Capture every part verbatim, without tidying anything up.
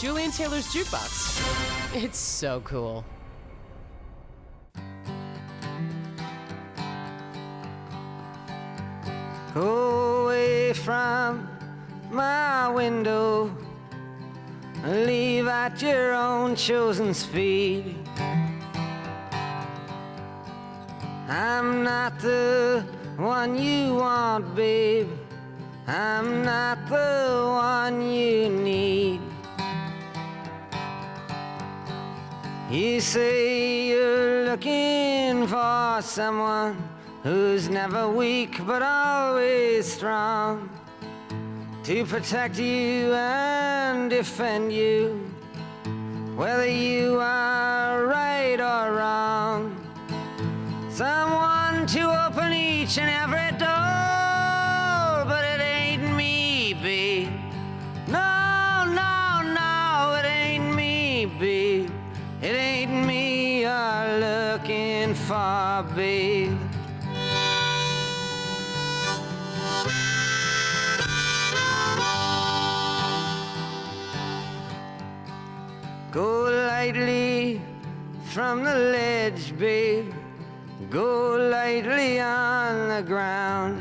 Julian Taylor's Jukebox. It's so cool. Go away from my window, leave at your own chosen speed. I'm not the one you want, babe. I'm not the one you need. You say you're looking for someone who's never weak but always strong, to protect you and defend you, whether you are right or wrong. Someone to open each and every door, but it ain't me, babe. No, no, no, it ain't me, babe. It ain't me you're looking for, babe. Go lightly from the ledge, babe. Go lightly on the ground.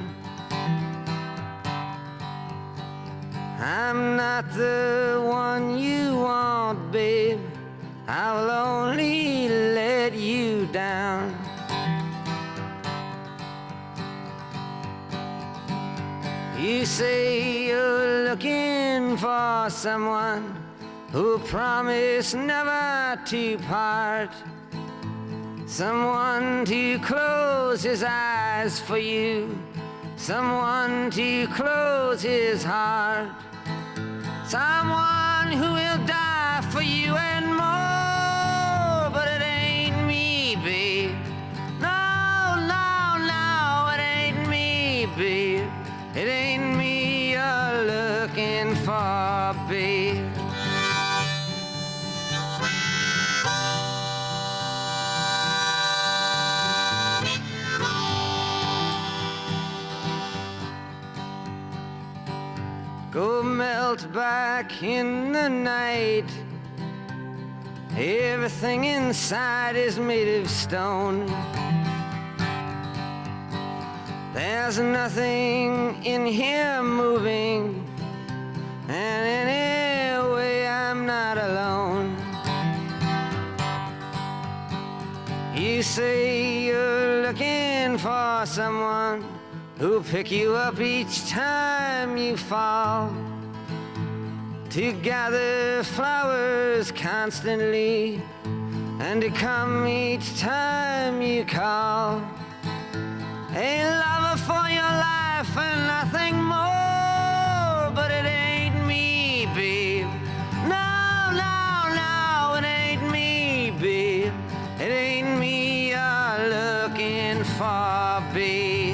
I'm not the one you want, babe. I will only let you down. You say you're looking for someone who promised never to part, someone to close his eyes for you, someone to close his heart, someone who will die for you and more. But it ain't me, babe. No, no, no, it ain't me, babe. It ain't me you're looking for, babe. Go melt back in the night. Everything inside is made of stone. There's nothing in here moving, and anyway I'm not alone. You say you're looking for someone who'll pick you up each time you fall, to gather flowers constantly, and to come each time you call. A lover for your life and nothing more. But it ain't me, babe. No, no, no, it ain't me, babe. It ain't me you're looking for, babe.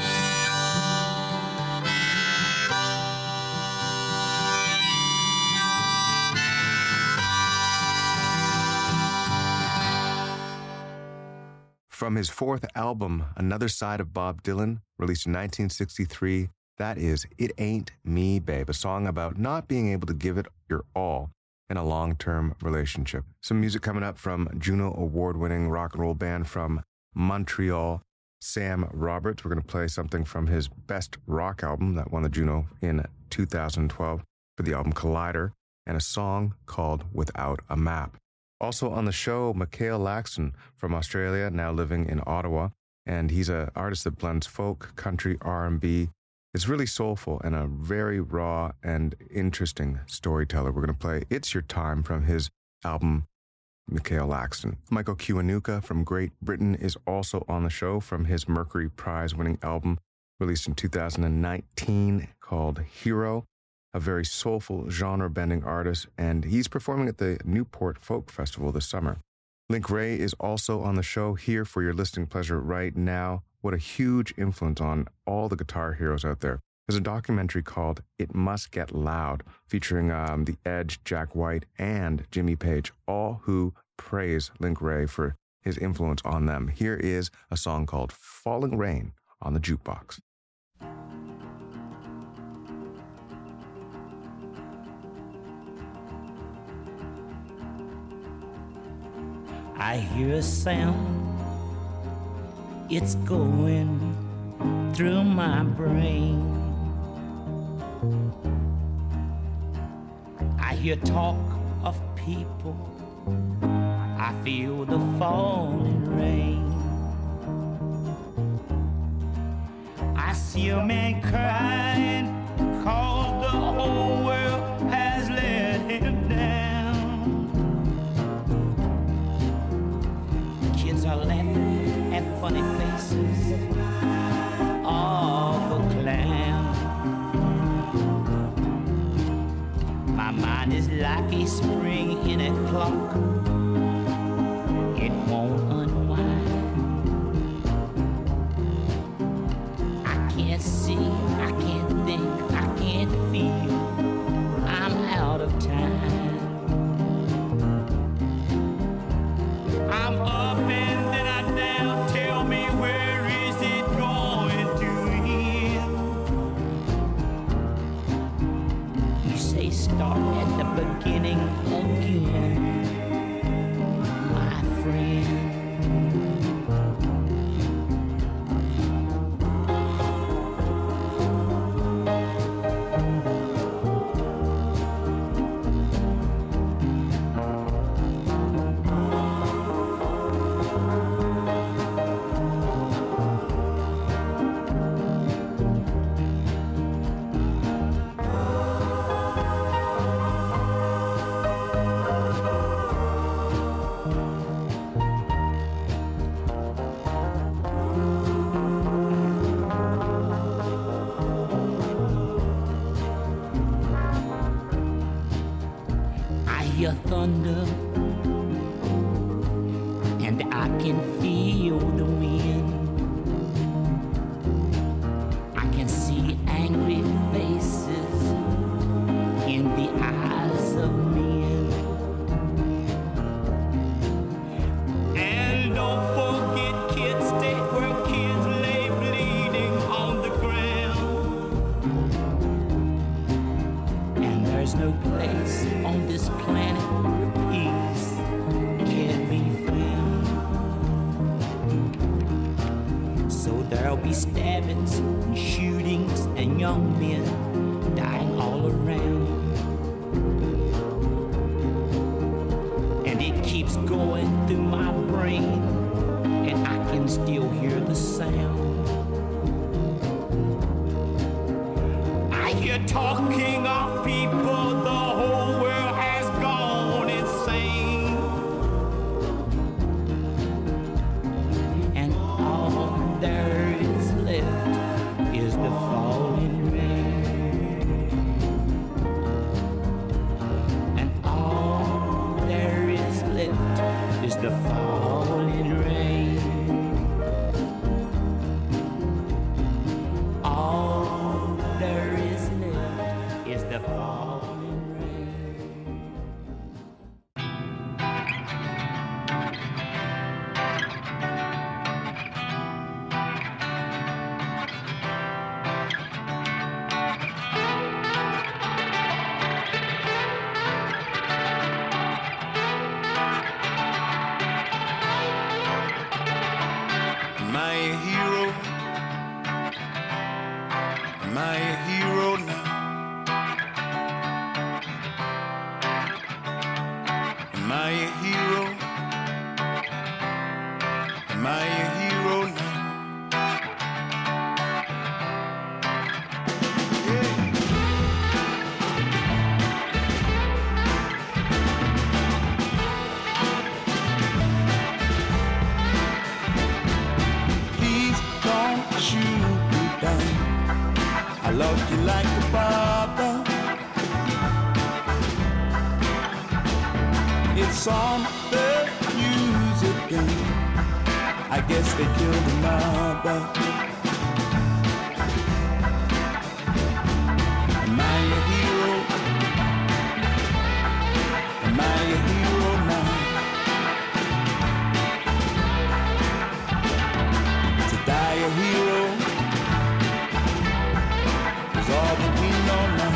From his fourth album, Another Side of Bob Dylan, released in nineteen sixty-three, that is It Ain't Me, Babe, a song about not being able to give it your all in a long-term relationship. Some music coming up from Juno Award-winning rock and roll band from Montreal, Sam Roberts. We're going to play something from his best rock album that won the Juno in two thousand twelve for the album Collider, and a song called Without a Map. Also on the show, Michael Laxton from Australia, now living in Ottawa, and he's an artist that blends folk, country, R and B. It's really soulful and a very raw and interesting storyteller. We're going to play It's Your Time from his album, Michael Laxton. Michael Kiwanuka from Great Britain is also on the show from his Mercury Prize-winning album, released in two thousand nineteen, called Hero. A very soulful, genre-bending artist, and he's performing at the Newport Folk Festival this summer. Link Wray is also on the show, here for your listening pleasure right now. What a huge influence on all the guitar heroes out there. There's a documentary called It Must Get Loud, featuring um, The Edge, Jack White, and Jimmy Page, all who praise Link Wray for his influence on them. Here is a song called Falling Rain on the Jukebox. 'Cause I hear a sound, it's going through my brain. I hear talk of people, I feel the falling rain. I see a man crying, cause the whole world has let him down. Kids are laughing at funny faces of a clown. My mind is like a spring in a clock, it won't unwind. I can't see, I can't think, I can't feel, I'm out of time. I'm up and then I'm down, tell me where is it going to end? You say start at the beginning again, my friend. Hear thunder, and I can feel the wind. I can see angry faces in the eyes of men. And don't forget, kids, stay where kids lay bleeding on the ground. And there's no place on this planet where peace can be found. So there'll be stabbings and shootings and young men dying all around. And it keeps going through my brain, and I can still hear the sound. I hear talking of people, the whole world has gone insane. And all there is left is the falling rain. And all there is left is the falling rain. All there is left is the falling rain. Am I a hero? Am I a hero now? Am I a hero? Am I a hero now? Please don't shoot me down. I love you like a father. It's on the news again. I guess they killed the mother. Am I a hero? Am I a hero now? To die a hero is all that we know now.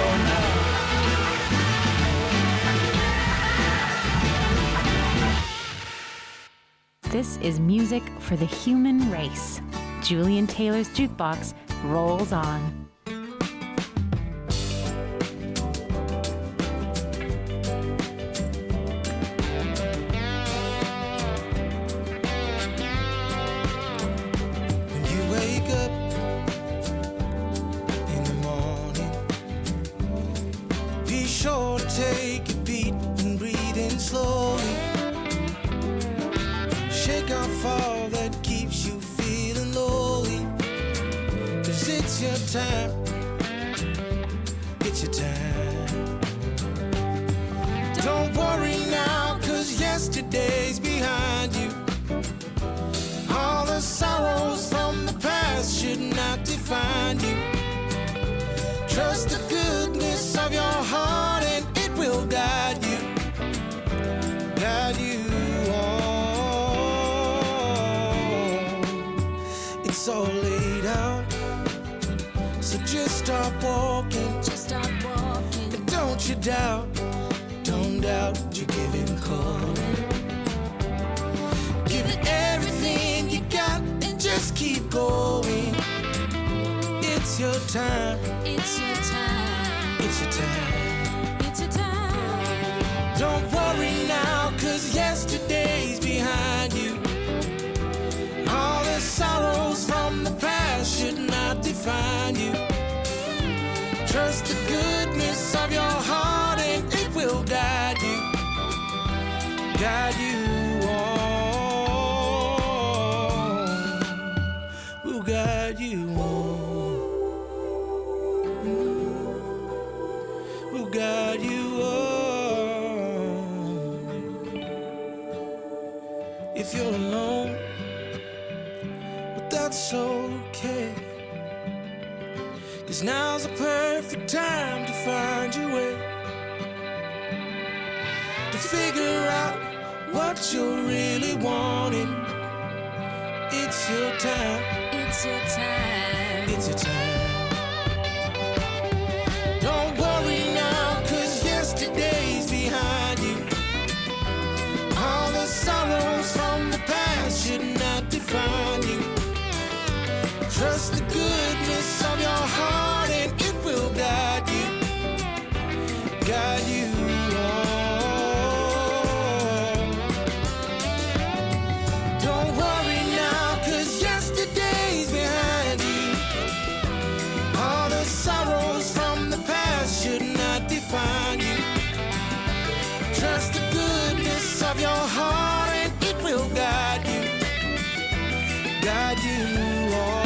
now. This is music for the human race. Julian Taylor's Jukebox rolls on. When you wake up in the morning, be sure to take a beat and breathe in slowly. Shake off all that keeps you feeling lonely. 'Cause it's your time, it's your time. Don't worry now, 'cause yesterday's behind you. All the sorrows from the past should not define you. Trust the goodness of your heart and it will guide you, guide you on. It's all laid out, so just start walking. Just start walking. And don't you doubt, don't doubt you give him calling. Give it everything you got and just keep going. It's your time, It's your time. it's your time. It's your time. Don't worry now, 'cause yesterday's behind you. All the sorrows from the past should not define you. Trust the goodness of your heart and it will guide you, guide you on. Will guide you on. Will guide you on. If you're alone, well, that's okay. 'Cause now's the perfect time to find your way, to figure out what you're really wanting. It's your time, It's your time. it's your time. Don't worry now, 'cause yesterday's behind you. All the sorrows from the past should not define you. Trust the goodness of your heart and it will guide you, guide you on. Don't worry now, 'cause yesterday's behind you. All the sorrows from the past should not define you. Trust the goodness of your heart and it will guide you, guide you on.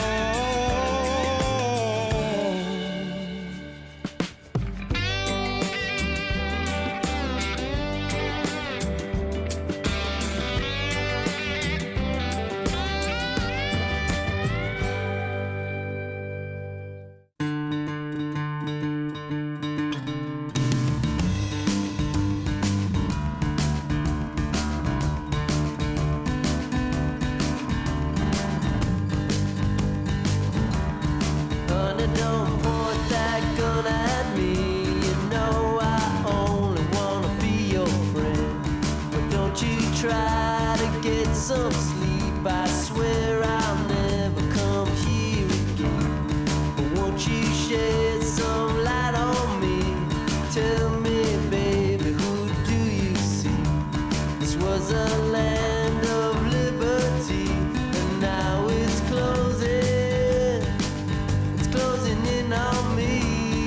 Honey, don't point that gun at me. You know I only wanna be your friend. But don't you try to get some sleep. I swear I'll never come here again. But won't you shed some light on me? Tell me, baby, who do you see? This was a land of liberty, and now it's closing. It's closing in on me.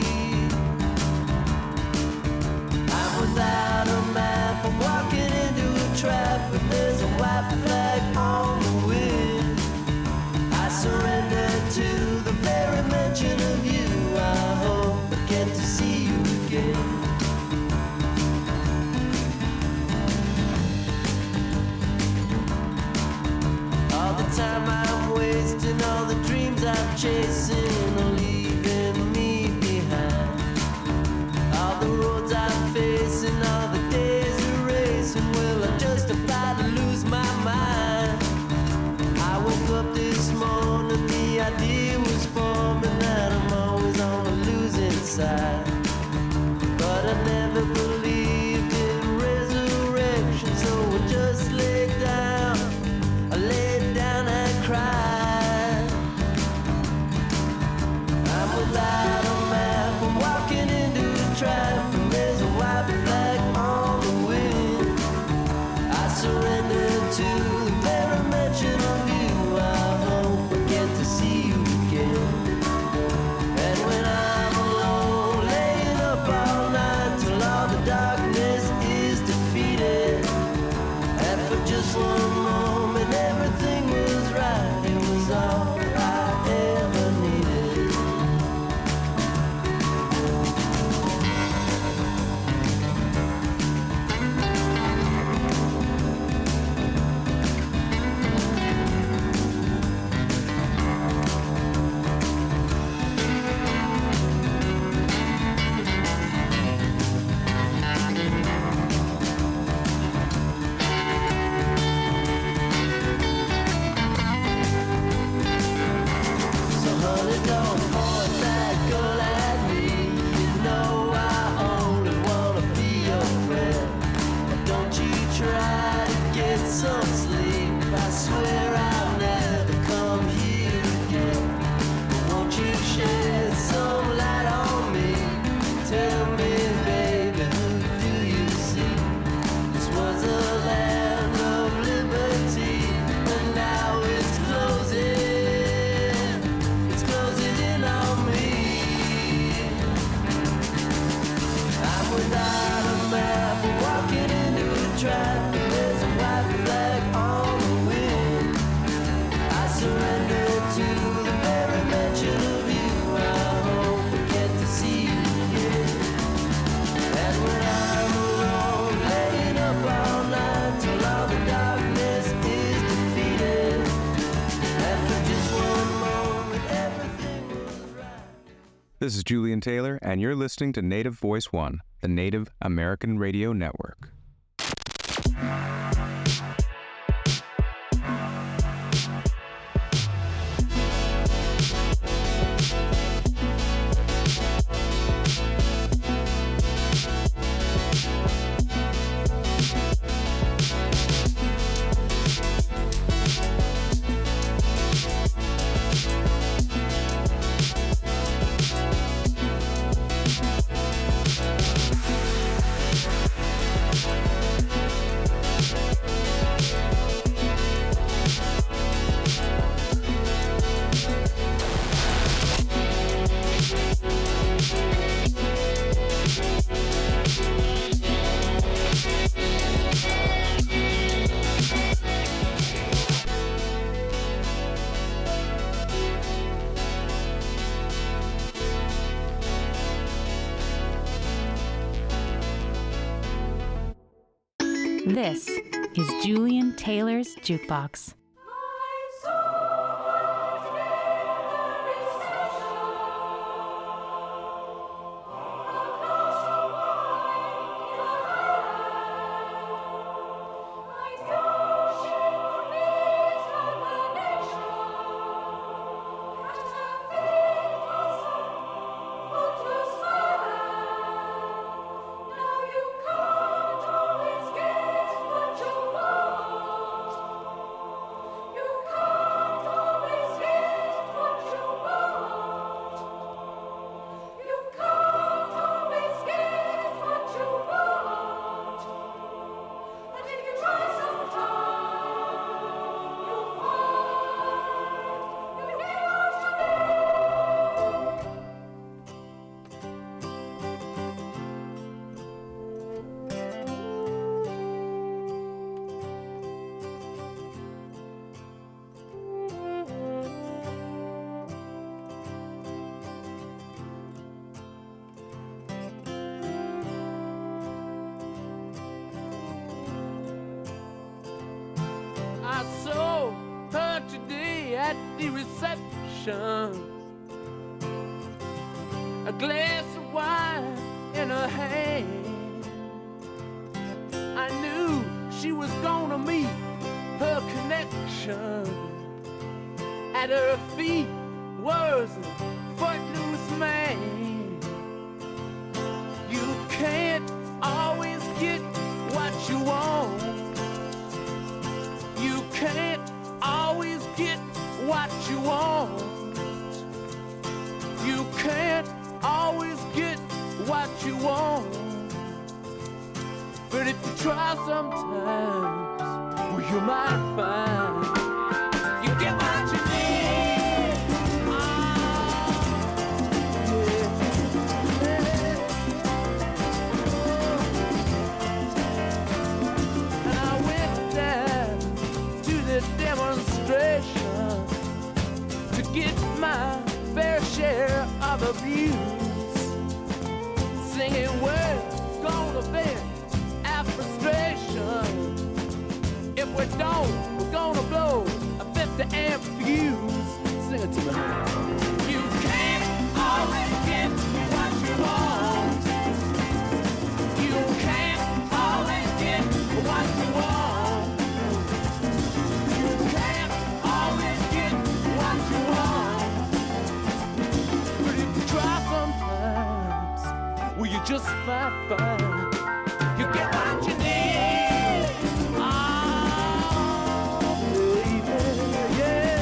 I'm without a map, I'm walking into a trap, and there's a white flag on the wind. I surrender to the very mention of you. I hope I get to see you again. All the time I'm wasting, all the dreams I'm chasing are leaving me behind. All the roads I'm facing, all the days are racing. Well, I'm just about to lose my mind. I woke up this morning, the idea was forming that I'm always on the losing side. never believed in resurrection, so I just lay down. I laid down and cried. I'm without a map, I'm walking into a trap, and there's a white flag on the wind. I surrender to the very mention of you. I hope I get to see you again. And when I'm alone, laying up all night till all the darkness is defeated, and for just one moment everything was right. It was all I ever needed. So honey, don't point that gun at me. You know I only wanna be your friend. Don't you try to get some sleep. I swear I'll never come here again. But won't you shed some light on me? Tell me, baby, who do you see? This was a land of liberty, and now it's closing. It's closing in on me. I'm without a map, I'm walking into a trap, and there's a white flag on the wind. I surrender to the very mention of you. I hope we get to see you again. And when I'm alone, laying up all night till all the darkness is defeated, and for just one moment everything was right. This is Julian Taylor, and you're listening to Native Voice One, the Native American Radio Network. This is Julian Taylor's Jukebox. I saw her today at the reception, a glass of wine in her hand. I knew she was gonna meet her connection. At her feet was a footloose man. You can't what you want. You can't always get what you want. But if you try sometimes, well, you might find you get what you need. Oh, yeah, yeah. And I went down to the demonstration to get my fair share of abuse, singing words gonna vent our frustration. If we don't, we're gonna blow a fifty amp fuse. Sing it to me. You can't always get what you want. You can't always get what you want. You can't always get what you want. But if you try sometimes, well, you just might find you get what you need. Oh, baby, yeah.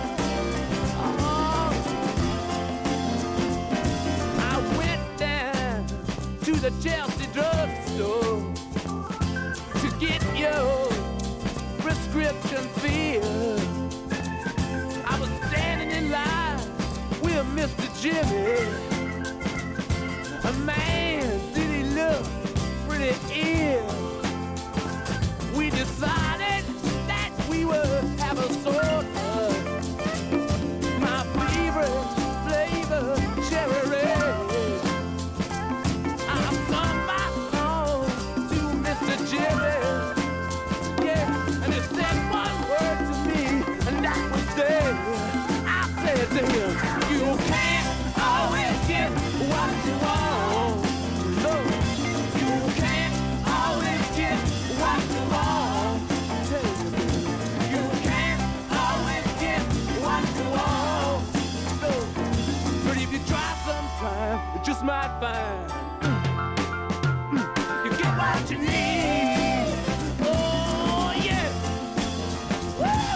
Oh. I went down to the Chelsea drugstore to get your prescription filled. I was standing in line with Mister Jimmy. A man, did he look pretty ill? We decided that we would have a soda. My favorite flavor, cherry red. I sung my song to Mister Jimmy. Yeah, and he said one word to me, and that was there. I said to him, you can't always get what you want. No, you can't always get what you want. You can't always get what you want. No, but if you try sometime, you just might find you get what you need. Oh yeah. Woo!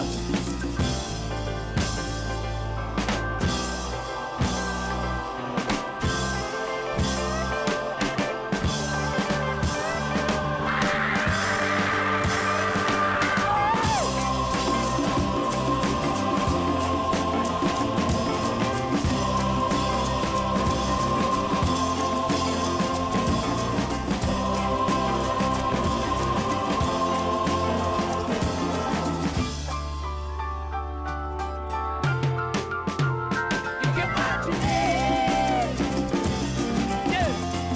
You get what you need. Yeah.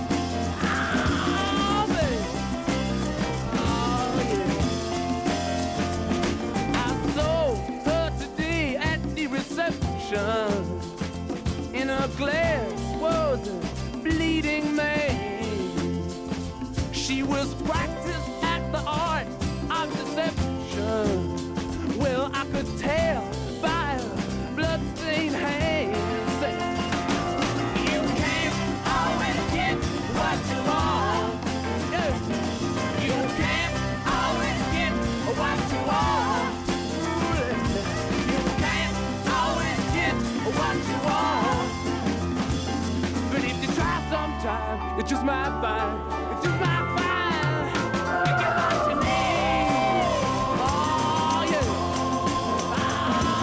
Oh, baby. Oh, yeah. I saw her today at the reception. In her glass was a bleeding man. She was practiced at the art of deception. Well, I could tell by her bloodstained hands. You can't always get what you want. Yeah. You can't always get what you want. You can't always get what you want. But if you try sometime, you just might find, you just might find, you get what you need. Oh yeah. Oh,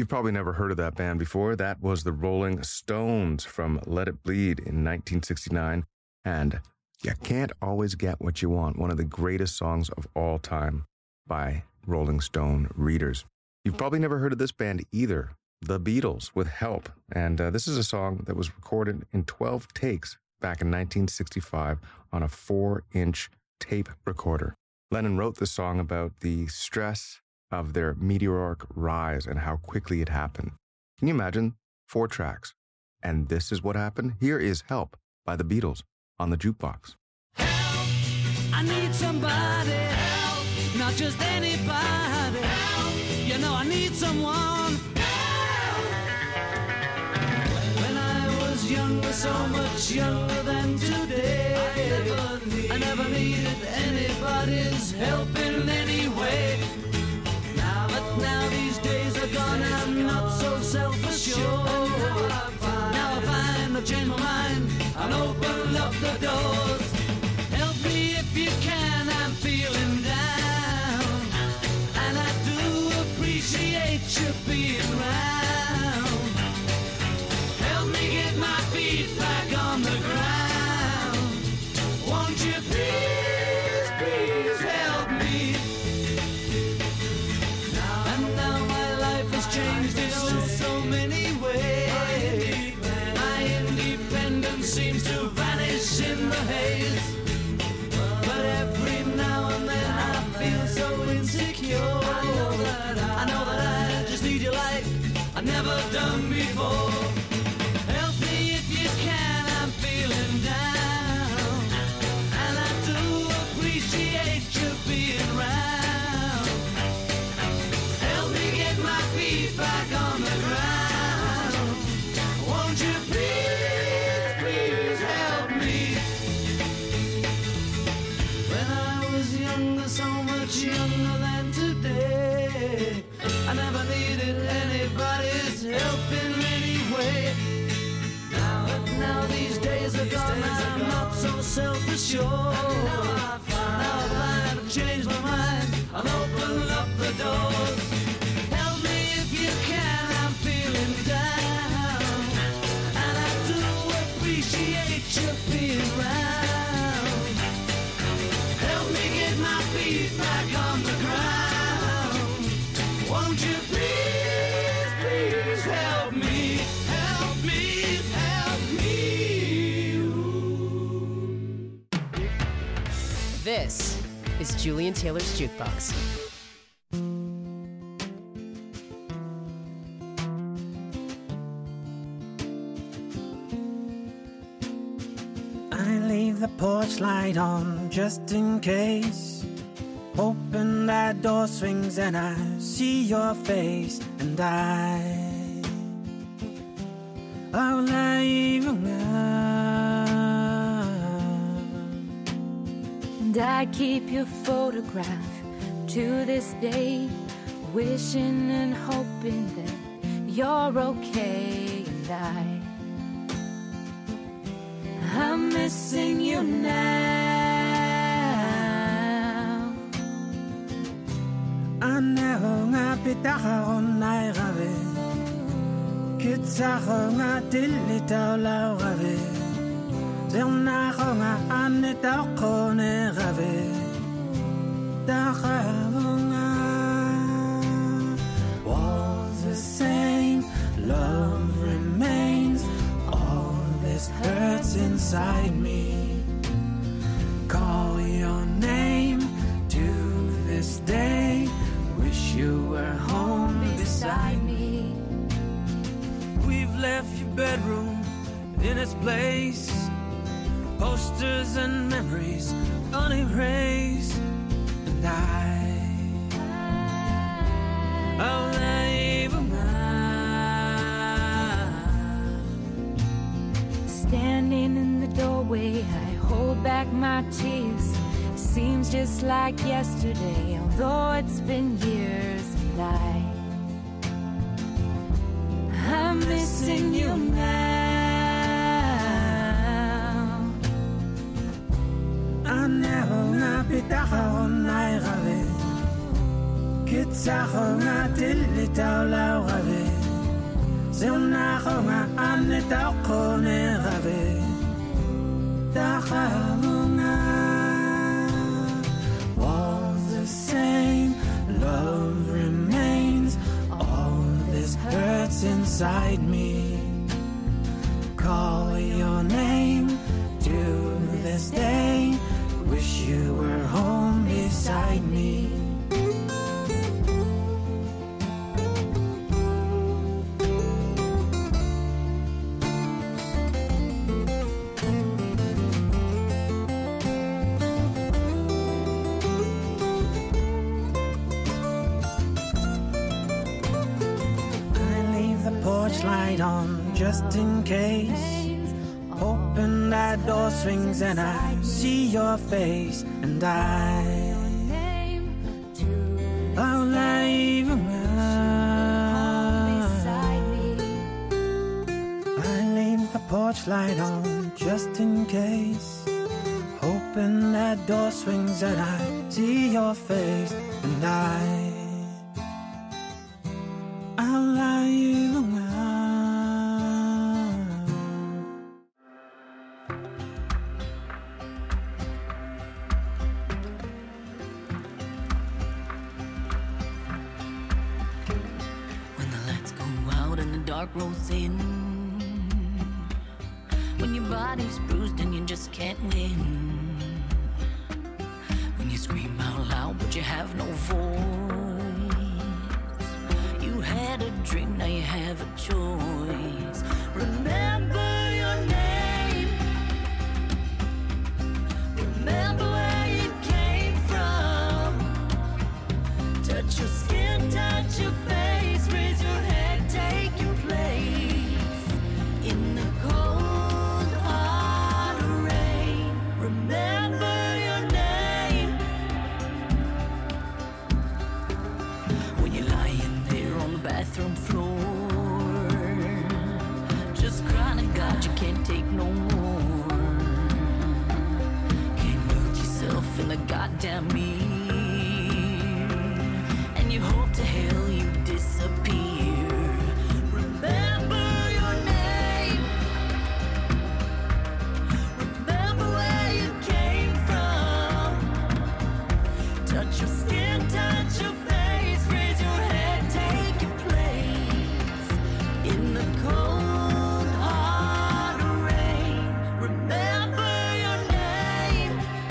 You've probably never heard of that band before. That was the Rolling Stones from Let It Bleed in nineteen sixty-nine. And You Can't Always Get What You Want, one of the greatest songs of all time by Rolling Stone readers. You've probably never heard of this band either, The Beatles with Help. And uh, this is a song that was recorded in twelve takes back in nineteen sixty-five on a four-inch tape recorder. Lennon wrote the song about the stress of their meteoric rise and how quickly it happened. Can you imagine? Four tracks. And this is what happened? Here is Help by the Beatles on the jukebox. I need somebody help, not just anybody help. You know I need someone help. When I was younger, so much younger than today, I never, need, I never needed anybody's help in any way. Now, but now these days are gone, I'm not so self-assured. Now I find, now I find I've changed my mind and opened up the doors. Help me if you can, I'm feeling down, and I do appreciate you being around. Help me get my feet back on the ground. Won't you please, please help me? Now, and now my life has changed in oh so many ways. My independence seems to vanish in the haze. But every now and then I feel so insecure. I know that I, I, know that I just need you like I've never done before. Help me if you can, I'm feeling down, and I do appreciate you being around. Help me get my feet back on the ground. Won't you please, please help me? When I was younger, so much younger than today, I never needed anybody's help in any way. Now, but now these days are gone, I'm not so self-assured. Now I find, now I find I've changed my mind, I've opened up the doors. Help me if you can, I'm feeling down, and I do appreciate you being around. Help me get my feet back on the ground. Won't you please, please help me, help me, help me. This is Julian Taylor's Jukebox. I leave the porch light on just in case. Open that door swings and I see your face, and I I'll leave And I keep your photograph to this day, wishing and hoping that you're okay. And I I'm missing you now. Anero nga pitaka onay rave, kitsako nga tilitaw lao rave, zernako nga anitaw kone rave, dakavo nga. Walls the same, love remains, all this hurts inside me. Call your name to this day, wish you were home beside me. We've left your bedroom in its place, posters and memories unerased, and I I'll leave them Standing in the doorway, I hold back my tears. Seems just like yesterday, although it's been years. And I I'm missing you now. Anero nga pitaka onay rave, kitsako nga tilitaw lao rave, Zilnachonga anetauchone rave. Dachavunga. Walls the same, love remains. All this hurts inside me. Call your name to this day. Wish you were home beside me. Light on just in case. Open that door swings and I see your face, and I I'll leave a I leave the porch light on just in case. Open that door swings and I see your face, and I I'll leave a rolls in. When your body's bruised and you just can't win. When you scream out loud but you have no voice. You had a dream, now you have a choice. Remember your name. Remember where you came from. Touch your skin, touch your face, raise your head, take your place in the cold hard rain. Remember your name. When you're lying there on the bathroom floor, just crying to God you can't take no more. Can't look yourself in the goddamn mirror, and you hope to hell you disappear. Remember your name. Remember where you came from. Touch your skin, touch your face, raise your head, take your place in the cold hard rain. Remember your name.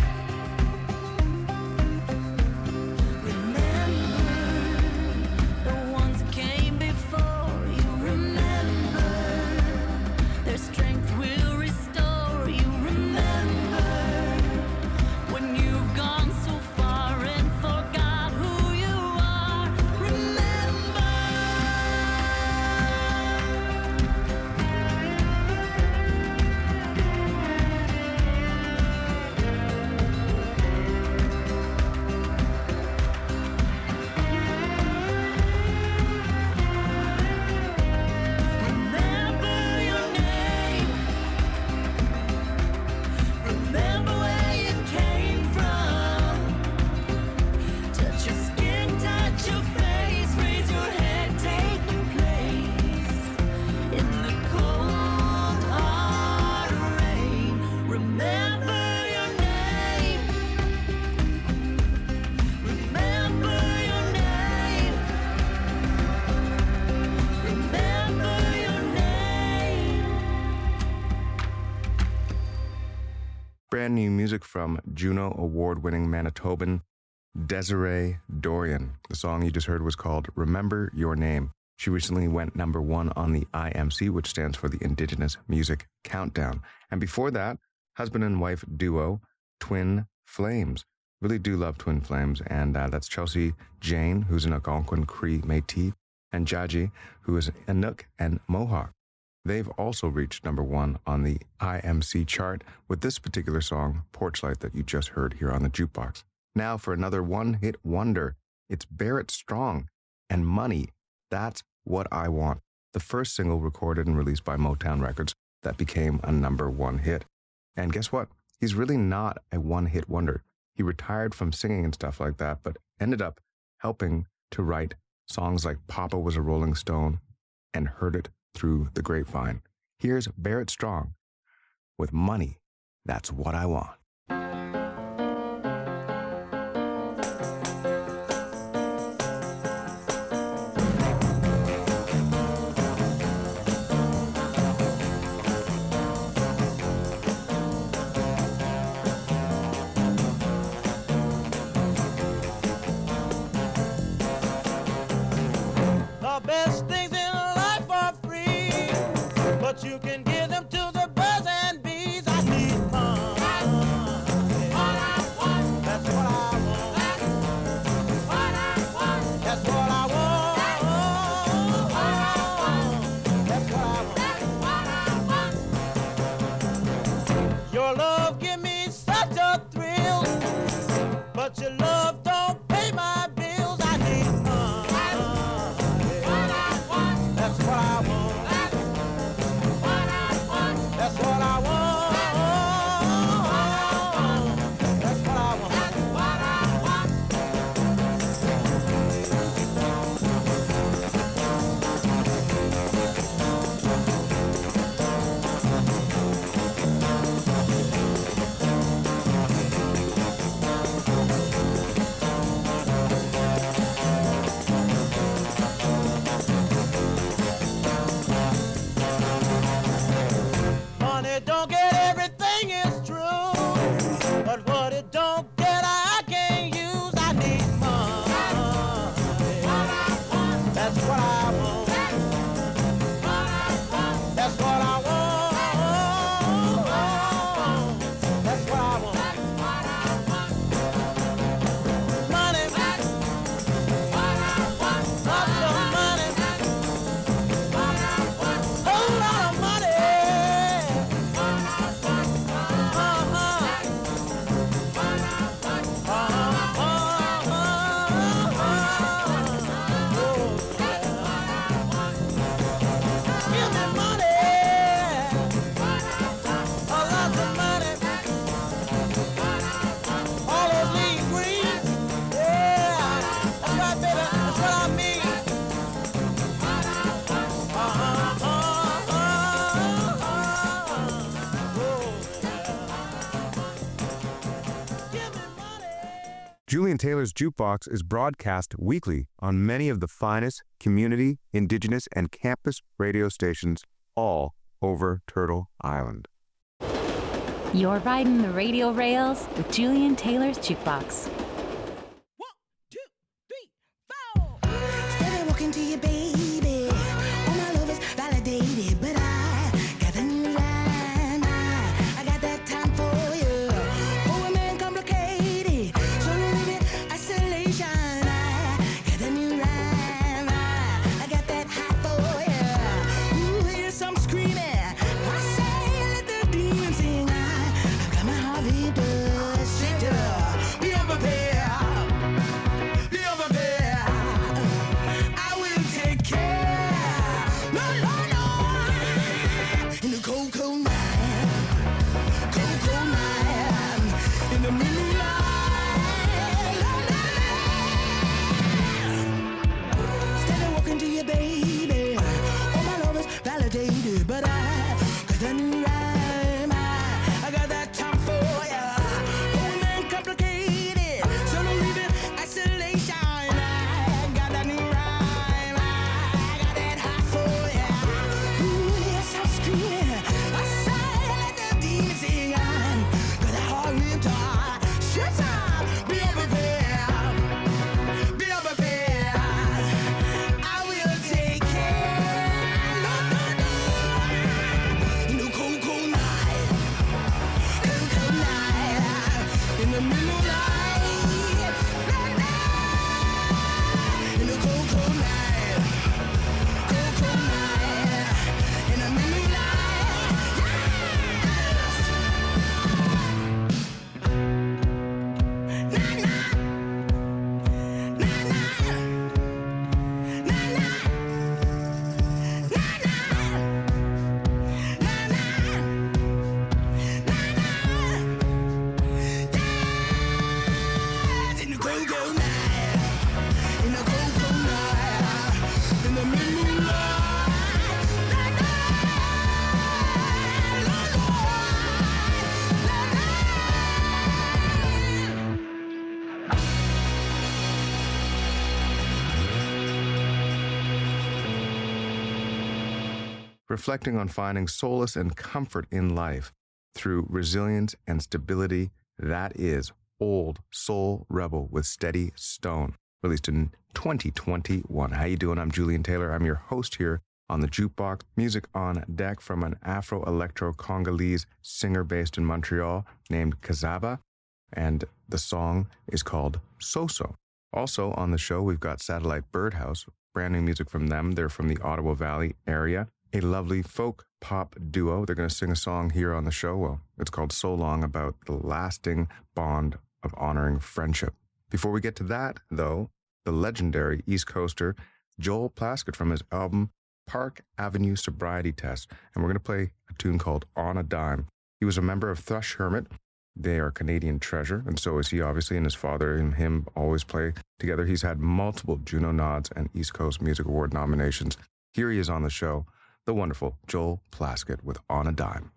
Remember the ones that came before you. Remember their strength will restore you. Remember when you've gone so far and forgot who you are. Remember. Remember your name. Remember where you came from. Touch your skin, touch your face, raise your head, take your place in the cold hard rain. Remember your name. Remember your name. Remember your name. Brand new music from Juno Award-winning Manitoban Desiree Dorian. The song you just heard was called Remember Your Name. She recently went number one on the I M C, which stands for the Indigenous Music Countdown. And before that, husband and wife duo, Twin Flames. Really do love Twin Flames. And uh, that's Chelsea Jane, who's an Algonquin Cree Métis, and Jaji, who is Inuk and Mohawk. They've also reached number one on the I M C chart with this particular song, Porch Light, that you just heard here on the Jukebox. Now for another one-hit wonder. It's Barrett Strong and Money. That's What I Want, the first single recorded and released by Motown Records that became a number one hit. And guess what? He's really not a one-hit wonder. He retired from singing and stuff like that, but ended up helping to write songs like Papa Was a Rolling Stone and Heard It through the grapevine. Here's Barrett Strong with Money, That's What I Want. The best things in life are free, but you can give them to the birds and bees. I need money. That's what I want. That's what I want. That's what I want. Your love give me such a thrill, but your love don't pay my bills. I need money. That's what I want. That's what I want. That's what I want. Money don't get everything, it's true. But what it don't get, I can't use. I need money. That's what I want. That's what I want. That's what I want. Money. Lots of money. Whole lot of money. Give me money, a lot of money, all those leaves green, yeah, that's right, baby, that's what I mean. Julian Taylor's Jukebox is broadcast weekly on many of the finest community, indigenous, and campus radio stations all over Turtle Island. You're riding the radio rails with Julian Taylor's Jukebox. Steady walking to you, baby. All my love is validated, but I got a new line. I, I got that time for you. Oh, women complicated, so no living isolation. I got a new line. I, I got that high for you. Ooh, hear some screaming. I say, let the demons sing. I, I've got my Harvey Dust straight up. Be unprepared. reflecting on finding solace and comfort in life through resilience and stability. That is Old Soul Rebel with Steady Stone, released in twenty twenty-one. How you doing? I'm Julian Taylor. I'm your host here on the Jukebox. Music on deck from an Afro-Electro-Congolese singer based in Montreal named Kazaba, and the song is called So-So. Also on the show, we've got Satellite Birdhouse, brand new music from them. They're from the Ottawa Valley area, a lovely folk pop duo. They're going to sing a song here on the show. Well, it's called So Long, about the lasting bond of honoring friendship. Before we get to that, though, the legendary East Coaster Joel Plaskett from his album Park Avenue Sobriety Test, and we're going to play a tune called On a Dime. He was a member of Thrush Hermit. They are Canadian treasure, and so is he, obviously, and his father and him always play together. He's had multiple Juno nods and East Coast Music Award nominations. Here he is on the show, the wonderful Joel Plaskett with On a Dime.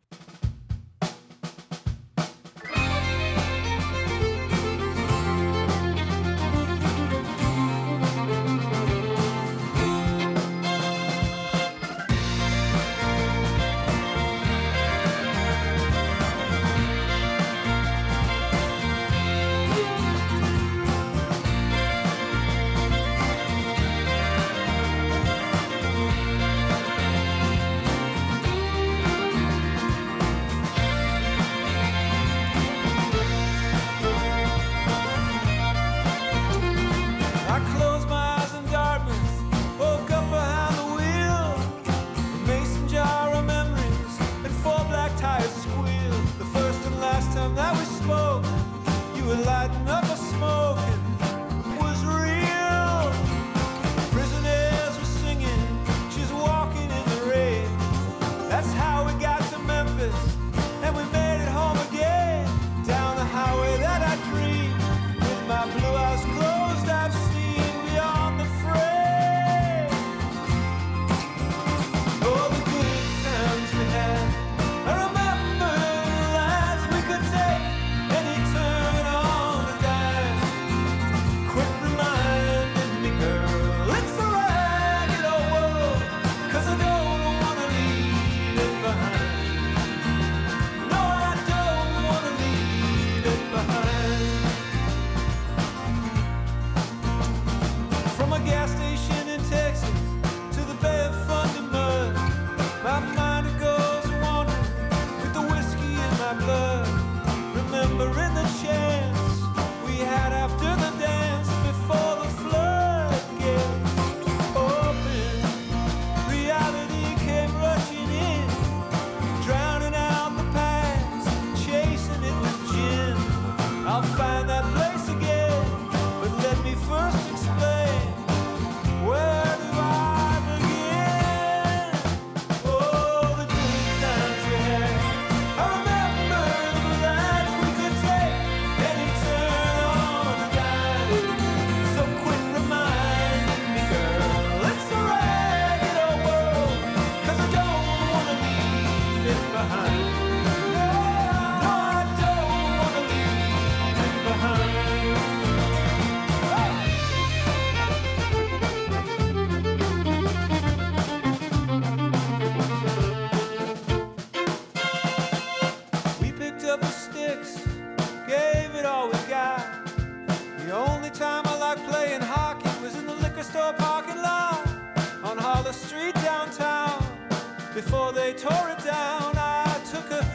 Before they tore it down, I took a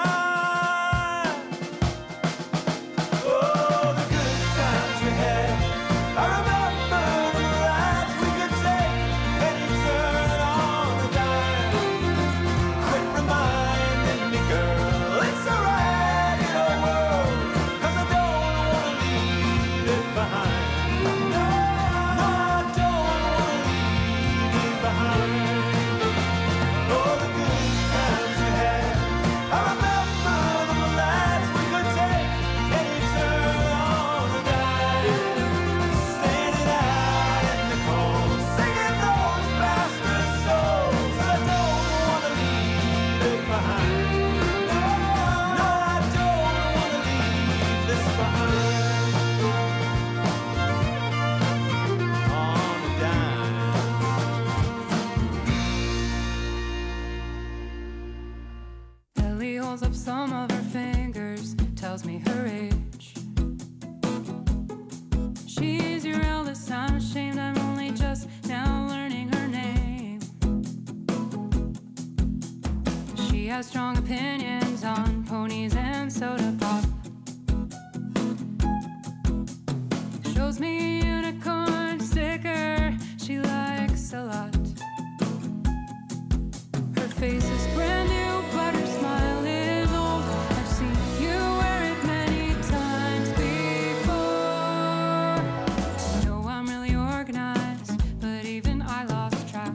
shot. Oh, the good times we had. I remember the rides we could take, any turn on a dime. Quit reminding me, girl, it's a ragged old world, 'cause I don't wanna leave it behind. No, no, I don't wanna leave it behind. I remember thumb of her fingers tells me her age. She's your eldest, I'm ashamed I'm only just now learning her name. She has strong opinions on ponies and soda pop. Shows me a unicorn sticker she likes a lot. Her face is brand new, but her smile is old. I've seen you wear it many times before. I know I'm really organized, but even I lost track.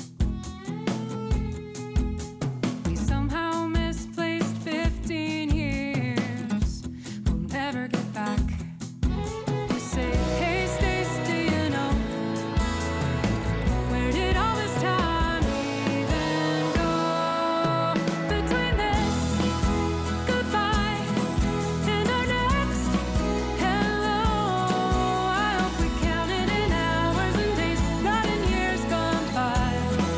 We somehow misplaced fifteen years. We'll never get back. You say, hey Stace, do you know where did all this time even go? Between this goodbye and our next hello, I hope we counted in hours and days, not in years gone by.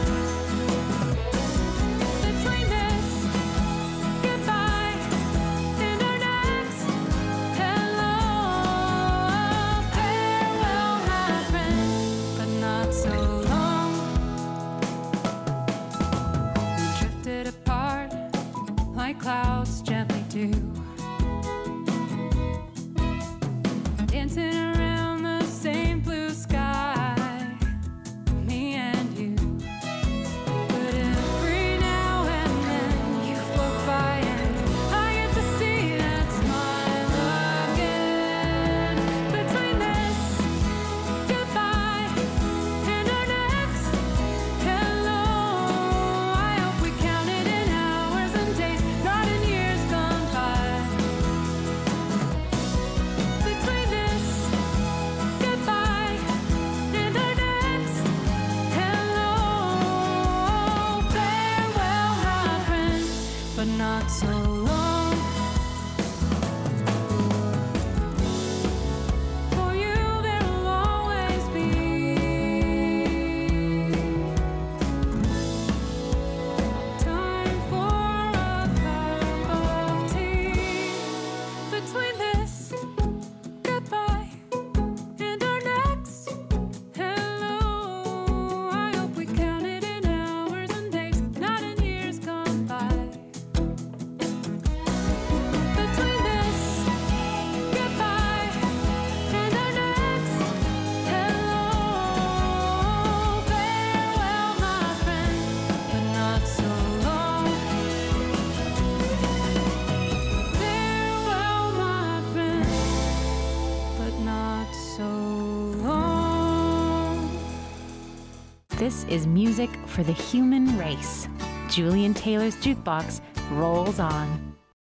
Between this goodbye and our next hello, farewell, my friend, but not so long. We drifted apart like clouds gently do, dancing around the same blue sky, me and you. But every now and then you float by and I get to see that smile again. Between this goodbye and our next hello, I hope we counted in hours and days, not in years gone by. Between this goodbye and our next hello, farewell, my friend, but not so long. For you there will always be time for a cup of tea. Between this goodbye and our next hello, I hope we counted in hours and days, not in years gone by. Between this goodbye and our next hello, farewell, my friend, but not so long. Farewell, my friend, but not so long. This is music for the human race. Julian Taylor's Jukebox rolls on.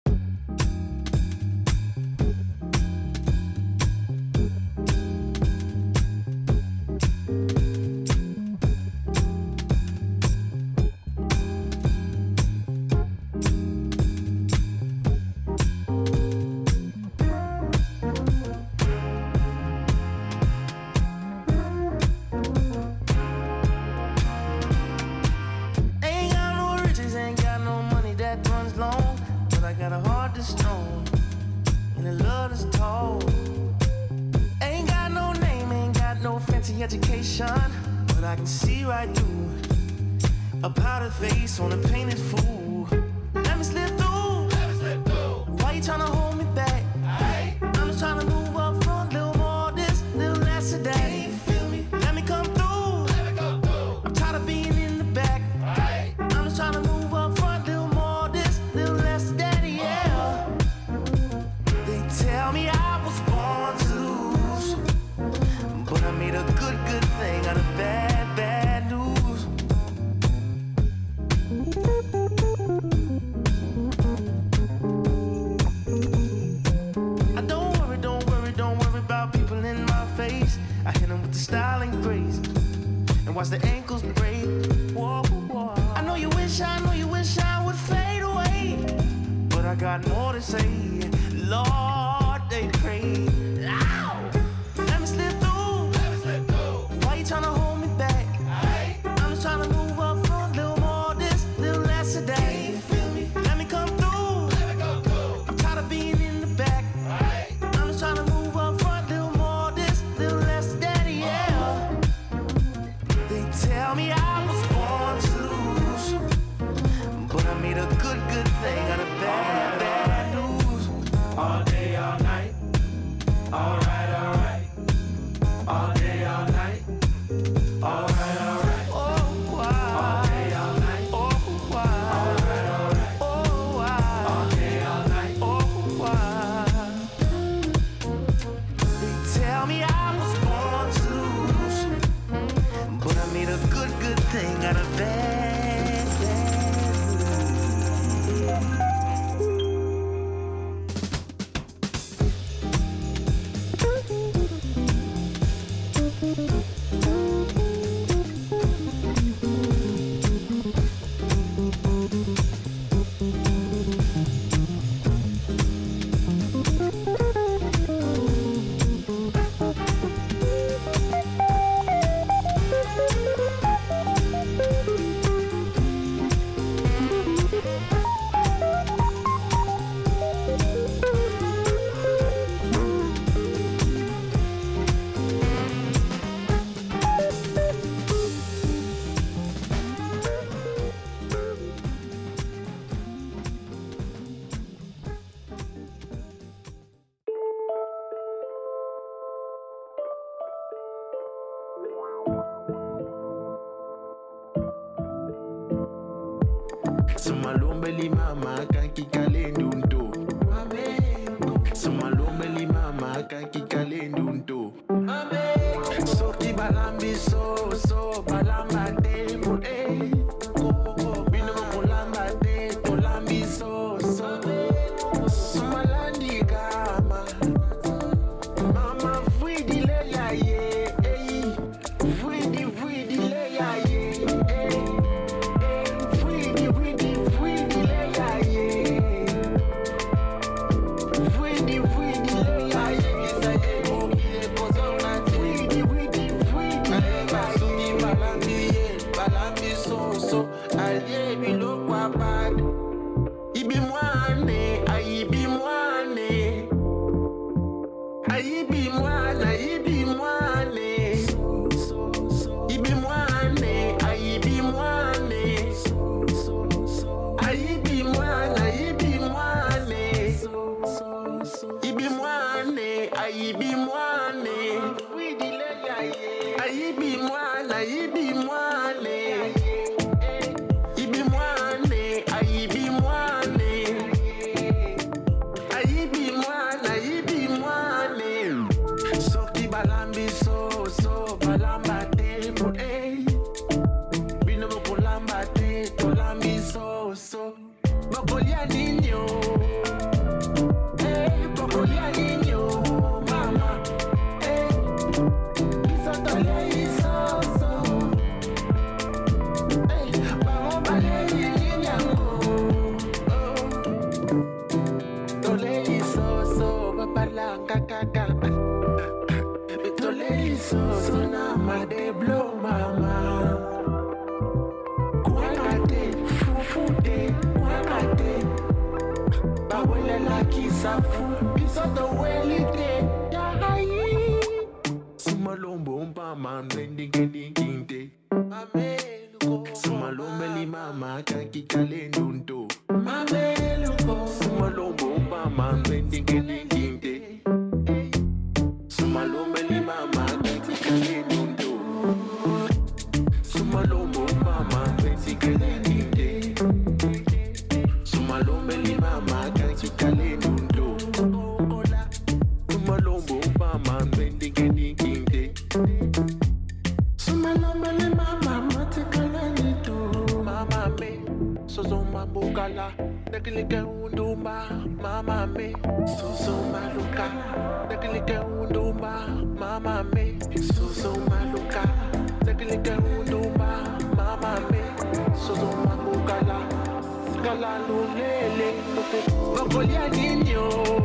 Ain't got no riches, ain't got no money that runs long, but I got a heart that's strong and a love that's tall. Ain't got no name, ain't got no fancy education, but I can see right through a powdered face on a painted fool. Let me slip through. Why you tryna hold me back? I'm just tryna move up front, little more this, little less of that. Let me come through. I'm tired of being in the back. I'm just tryna move up front, little more this, little less of that, yeah. They tell me I was born to lose, but I made a good, good thing out of bad, bad news. I don't worry, don't worry, don't worry about people in my face. I hit them with the style and grace, and watch the ankles break. Whoa, whoa. I know you wish, I know you wish I would fade away, but I got more to say. Lord, they pray. Ow! Let me slip through. Why you tryna hold me back? I'm just tryna move up front, little more this, little less of that. Let me come through. Sumalombe li mama kanki kalendunto. Sumalombe li mama kanki kalendunto. Soki balambi so so balamba te mo eh. Bino mo kolamba te kolambi so so. Sumalandi kama. Mama vuidi le ya ye eh. Vuidi vuidi le ya ye eh. Vuidi vuidi vuidi le ya ye. Vuidi vuidi le ya ye. Isa ye mo ye kozo na vuidi vuidi vuidi le ya ye. Balambi ye balambi so so. Aye bilo kwa bad. Ibi mwane ayibi mwane. Ayibi mwane ayibi mwane. Ibi mwane ayibi mwane. Ayibi mwane ayibi mwane. Ibi mwane ayibi mwane. Ayibi mwane ayibi mwane. Ibi mwane ayibi mwane. Ayibi mwane ayibi mwane. Soki balambi so so balamba te mo eh. Bino mo kolamba te kolambi so so. Bokolia niño. Eh, bokolia niño, mama. Eh, biso tole so so. Eh, bamo bale niñango. Oh, tole so so babalanga kaka. Tole so so na ma de blow mama. Kwakate fufute kwakate. Bawele la kisafu bisoto welite ya hayi. Sumalombo mama mbendi kendi kinte. Mameluko sumalombe li mama kanki kalendunto. Mameluko sumalombo mama mbendi kendi kinte. Sumalombe li mama kanki kalendunto. Sumalombo mama mbendi kendi kinte. Sumalombe li mama kanki kalendunto. Sumalombo mama mbendi kendi kinte. Sumalombe li mama mate kalendunto. Mama me sozo mambukala nekilike undumba. Mama me sozo maluka nekilike undumba. Mama me sozo maluka nekilike undumba. Mama me sozo mambukala kala lulele. Bokolia niño.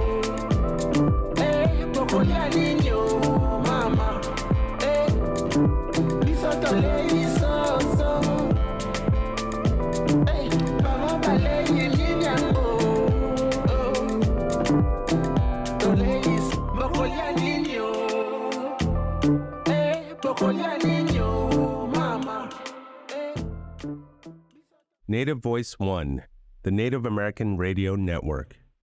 Eh, bokolia niño, mama. Eh, bisoto le so so. Eh, bamo bale niñango. Oh, tole bokolia niño. Eh, bokolia niño, mama. Native Voice One, the Native American Radio Network.